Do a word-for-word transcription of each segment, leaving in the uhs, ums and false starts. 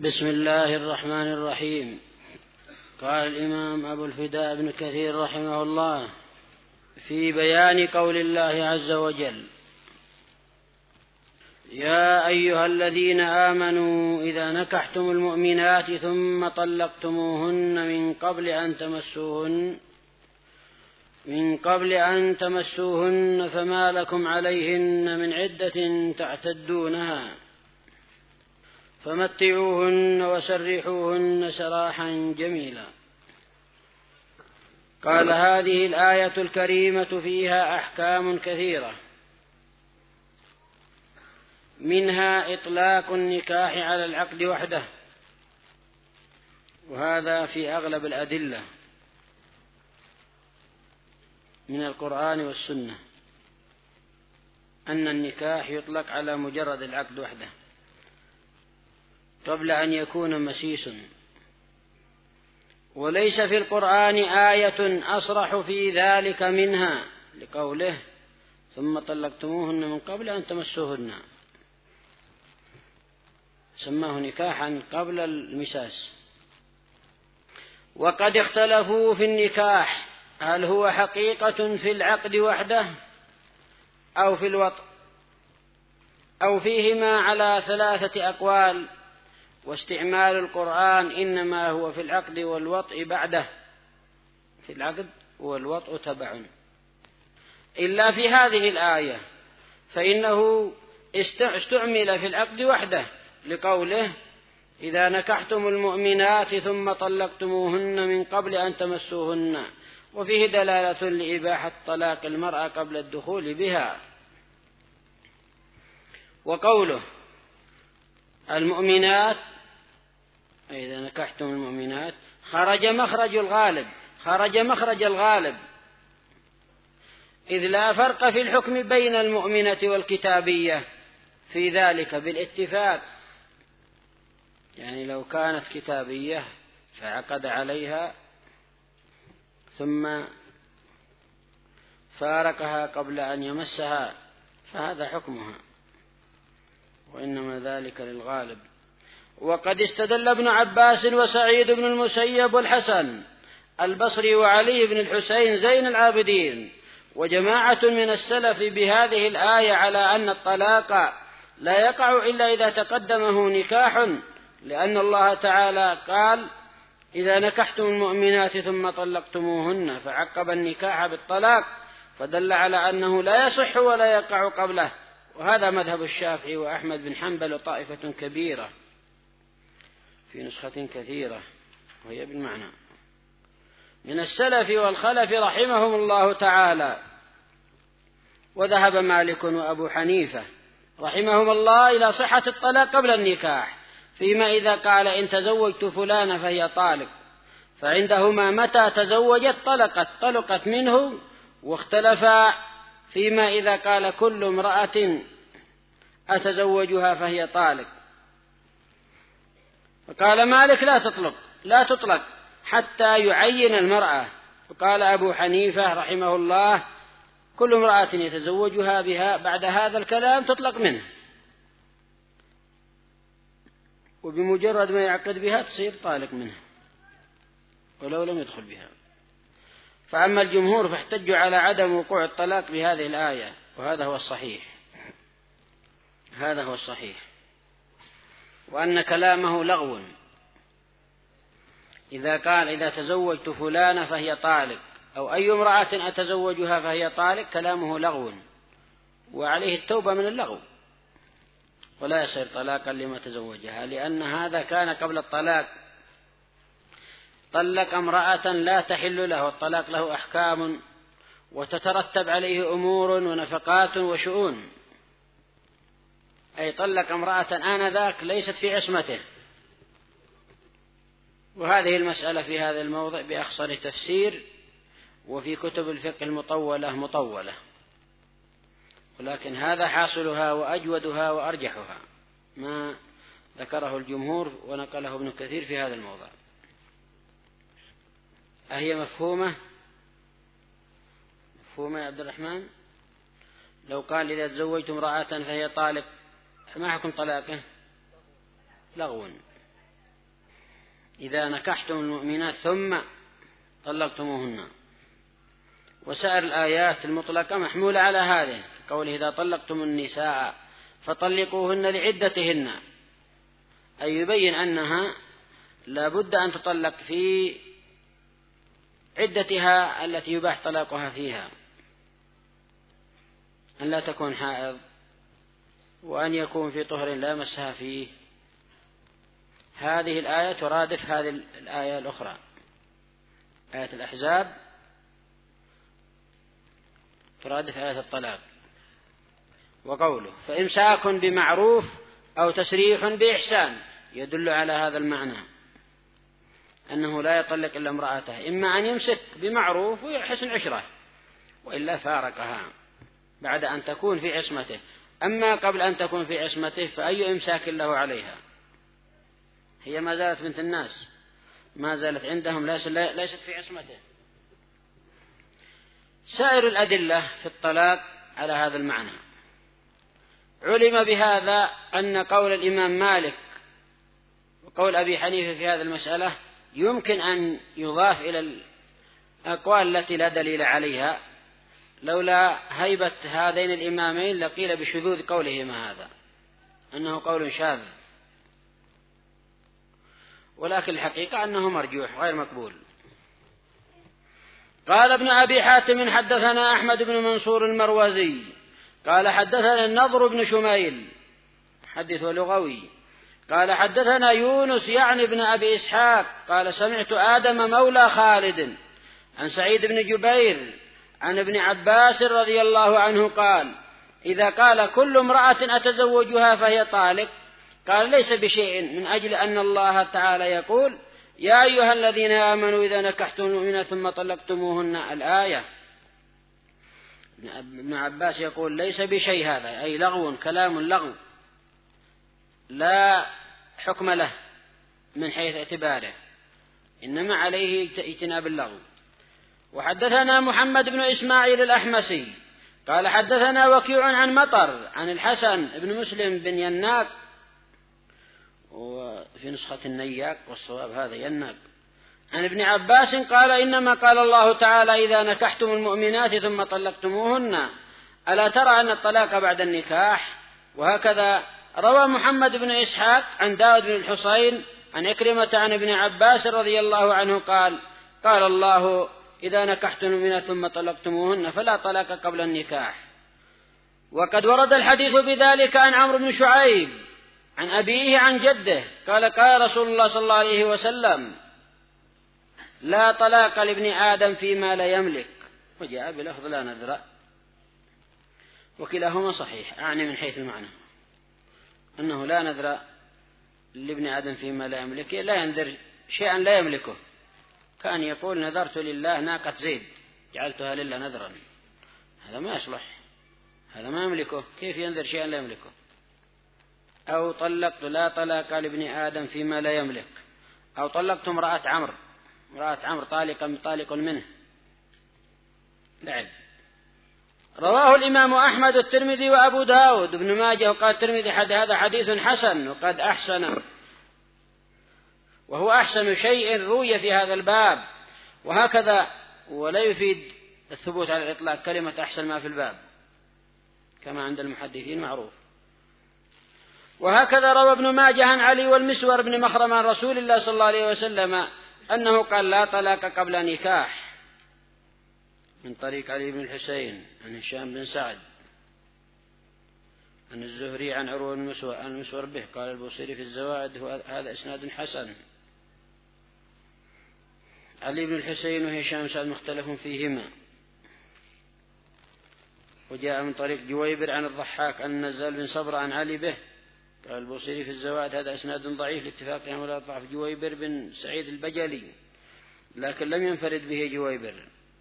بسم الله الرحمن الرحيم. قال الإمام أبو الفداء ابن كثير رحمه الله في بيان قول الله عز وجل: يا أيها الذين آمنوا إذا نكحتم المؤمنات ثم طلقتموهن من قبل أن تمسوهن من قبل أن تمسوهن فما لكم عليهن من عدة تعتدونها فمتعوهن وسرحوهن سراحا جميلا. قال: هذه الآية الكريمة فيها أحكام كثيرة، منها إطلاق النكاح على العقد وحده، وهذا في أغلب الأدلة من القرآن والسنة، أن النكاح يطلق على مجرد العقد وحده قبل أن يكون مسيس. وليس في القرآن آية أصرح في ذلك منها، لقوله: ثم طلقتموهن من قبل أن تمسوهن، سماه نكاحا قبل المساس. وقد اختلفوا في النكاح، هل هو حقيقة في العقد وحده أو في الوطء، أو فيهما على ثلاثة أقوال، واستعمال القرآن إنما هو في العقد والوطء بعده، في العقد والوطء تبع، إلا في هذه الآية فإنه استعمل في العقد وحده، لقوله: إذا نكحتم المؤمنات ثم طلقتموهن من قبل أن تمسوهن، وفيه دلالة لإباحة طلاق المرأة قبل الدخول بها. وقوله المؤمنات إذا نكحتم المؤمنات خرج مخرج الغالب خرج مخرج الغالب إذ لا فرق في الحكم بين المؤمنة والكتابية في ذلك بالاتفاق. يعني لو كانت كتابية فعقد عليها ثم فارقها قبل أن يمسها فهذا حكمها، وإنما ذلك للغالب. وقد استدل ابن عباس وسعيد بن المسيب والحسن البصري وعلي بن الحسين زين العابدين وجماعة من السلف بهذه الآية على أن الطلاق لا يقع إلا إذا تقدمه نكاح، لأن الله تعالى قال: إذا نكحتم المؤمنات ثم طلقتموهن، فعقب النكاح بالطلاق، فدل على أنه لا يصح ولا يقع قبله. وهذا مذهب الشافعي وأحمد بن حنبل وطائفة كبيرة في نسخة كثيرة وهي بالمعنى من السلف والخلف رحمهم الله تعالى. وذهب مالك وأبو حنيفة رحمهم الله إلى صحة الطلاق قبل النكاح، فيما إذا قال: إن تزوجت فلانة فهي طالق، فعندهما متى تزوجت طلقت طلقت منه. واختلفا فيما إذا قال: كل امرأة أتزوجها فهي طالق، فقال مالك: لا تطلق لا تطلق حتى يعين المرأة. وقال أبو حنيفة رحمه الله: كل امرأة يتزوجها بها بعد هذا الكلام تطلق منه، وبمجرد ما يعقد بها تصير طالق منها ولو لم يدخل بها. فأما الجمهور فاحتجوا على عدم وقوع الطلاق بهذه الآية، وهذا هو الصحيح هذا هو الصحيح وأن كلامه لغو. إذا قال: إذا تزوجت فلانة فهي طالق، أو أي امرأة أتزوجها فهي طالق، كلامه لغو، وعليه التوبة من اللغو، ولا يصير طلاقا لما تزوجها، لأن هذا كان قبل الطلاق. طلق امرأة لا تحل له، والطلاق له أحكام وتترتب عليه أمور ونفقات وشؤون. أي طلق امرأة آنذاك ليست في عصمته. وهذه المسألة في هذا الموضع بأخصر تفسير، وفي كتب الفقه المطولة مطولة، ولكن هذا حاصلها وأجودها وأرجحها ما ذكره الجمهور ونقله ابن كثير في هذا الموضع. أهي مفهومة مفهومة يا عبد الرحمن؟ لو قال: إذا تزوجت امرأة فهي طالق، ما حكم طلاقه؟ لغو. إذا نكحتم المؤمنات ثم طلقتموهن. وسائر الآيات المطلقة محمولة على هذه، قوله إذا طلقتم النساء فطلقوهن لعدتهن، أي يبين أنها لا بد أن تطلق في عدتها التي يباح طلاقها فيها، أن لا تكون حائض، وأن يكون في طهر لا مسها فيه. هذه الآية ترادف هذه الآية الأخرى، آية الأحزاب ترادف آية الطلاق. وقوله فإمساك بمعروف أو تسريح بإحسان يدل على هذا المعنى، أنه لا يطلق إلا امرأته، إما أن يمسك بمعروف ويحسن عشرة، وإلا فارقها بعد أن تكون في عصمته. أما قبل أن تكون في عصمته فأي إمساك له عليها؟ هي ما زالت بنت الناس، ما زالت عندهم، ليست في عصمته. سائر الأدلة في الطلاق على هذا المعنى. علم بهذا أن قول الإمام مالك وقول أبي حنيفة في هذه المسألة يمكن أن يضاف إلى الأقوال التي لا دليل عليها، لولا هيبة هذين الإمامين لقيل بشذوذ قولهما هذا، أنه قول شاذ، ولكن الحقيقة أنه مرجوح غير مقبول. قال ابن أبي حاتم حدثنا أحمد بن منصور المروزي قال حدثنا النضر بن شميل حديث لغوي قال حدثنا يونس يعني ابن أبي إسحاق قال سمعت آدم مولى خالد عن سعيد بن جبير عن ابن عباس رضي الله عنه قال إذا قال كل امرأة أتزوجها فهي طالق قال ليس بشيء، من أجل أن الله تعالى يقول يا أيها الذين آمنوا إذا نكحتم المؤمنات ثم طلقتموهن، الآية. ابن عباس يقول ليس بشيء، هذا أي لغو، كلام لغو لا حكم له من حيث اعتباره، إنما عليه اجتناب اللغو. وحدثنا محمد بن إسماعيل الأحمسي قال حدثنا وكيع عن مطر عن الحسن بن مسلم بن يناق، وفي نسخة النياق والصواب هذا يناق، عن ابن عباس قال إنما قال الله تعالى إذا نكحتم المؤمنات ثم طلقتموهن ألا ترى أن الطلاق بعد النكاح. وهكذا روى محمد بن إسحاق عن داود بن الحصين عن عكرمة عن ابن عباس رضي الله عنه قال قال الله إذا نكحتم المؤمنات ثم طلقتموهن فلا طلاق قبل النكاح. وقد ورد الحديث بذلك عن عمرو بن شعيب عن أبيه عن جده قال قال رسول الله صلى الله عليه وسلم لا طلاق لابن آدم فيما لا يملك، وجاء بلفظ لا نذر، وكلاهما صحيح، أعني من حيث المعنى أنه لا نذر لابن آدم فيما لا يملك، لا ينذر شيئا لا يملكه، كان يقول نذرت لله ناقة زيد جعلتها لله نذرا، هذا ما يصلح، هذا ما يملكه، كيف ينذر شيئا لا يملكه؟ أو طلقت لا طلاق لابن آدم فيما لا يملك، أو طلقت امرأة عمرو امرأة عمرو طالقا طالق منه، لعب. رواه الإمام أحمد الترمذي وأبو داود بن ماجه وقال الترمذي هذا حديث حسن، وقد أحسن، وهو أحسن شيء روي في هذا الباب. وهكذا ولا يفيد الثبوت على الإطلاق كلمة أحسن ما في الباب كما عند المحدثين معروف. وهكذا روى ابن ماجه عن علي والمسور بن مخرم عن رسول الله صلى الله عليه وسلم أنه قال لا طلاق قبل نكاح، من طريق علي بن الحسين عن هشام بن سعد عن الزهري عن عروة عن المسور به قال البوصيري في الزوائد هذا إسناد حسن. علي بن الحسين وهشام بن سعد مختلف فيهما. وجاء من طريق جويبر عن الضحاك عن نزال بن صبر عن علي به قال البوصيري في الزوائد هذا إسناد ضعيف لاتفاقهم ولا ضعف جويبر بن سعيد البجلي، لكن لم ينفرد به جويبر،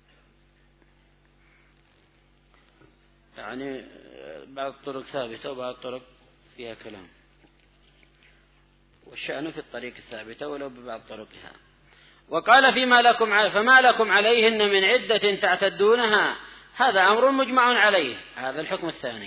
يعني بعض الطرق ثابتة وبعض الطرق فيها كلام، والشأن في الطريق الثابتة ولو ببعض طرقها. وقال فيما لكم فما لكم عليهن من عدة تعتدونها، هذا أمر مجمع عليه، هذا الحكم الثاني.